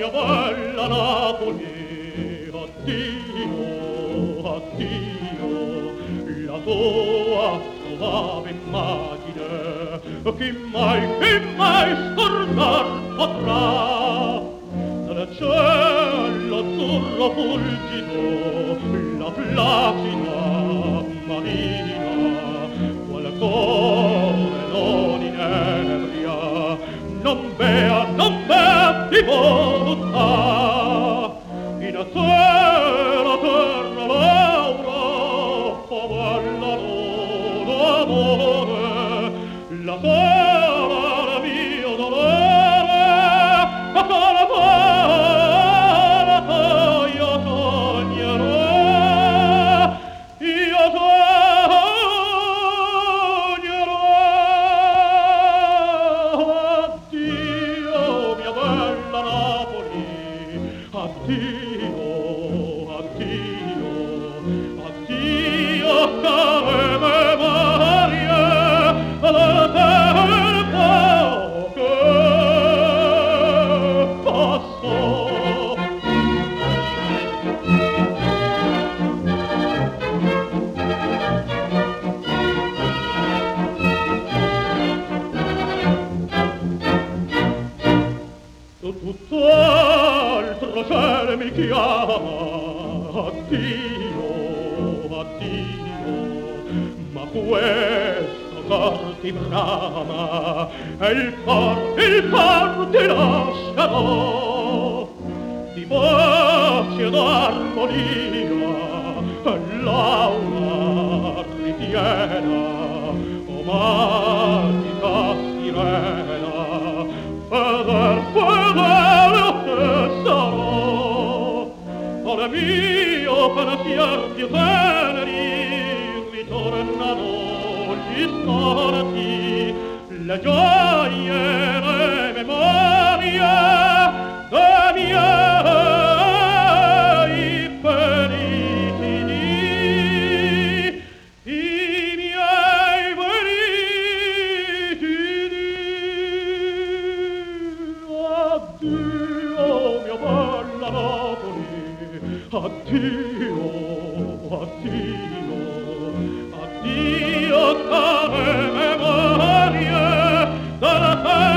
mia bella Napoli, addio, addio, la tua soave immagine, chi mai scordar potrà, dal cielo azzurro fulgido, la placida marina, qual cuore non inebria, non bea di voluttà, in terra Laura, favallano d'amore, la terra mio dolore, ma cara io sognerò, io sognerò. Addio, mia bella Napoli, addio, addio, addio, care memorie, alla tempo che passò. Tutt'altro cielo mi chiama, addio, addio, ma questo cor ti brama e il cor ti lascerò, di voce d'armonia l'aura ritiena, o magica sirena, fedele te sarò, ora mio pensier più teneri ritornano gli storti, le gioie, le memorie dei miei felici dì, i miei felici dì. Addio, mia bella Napoli, addio, addio, addio, care memorie della terra.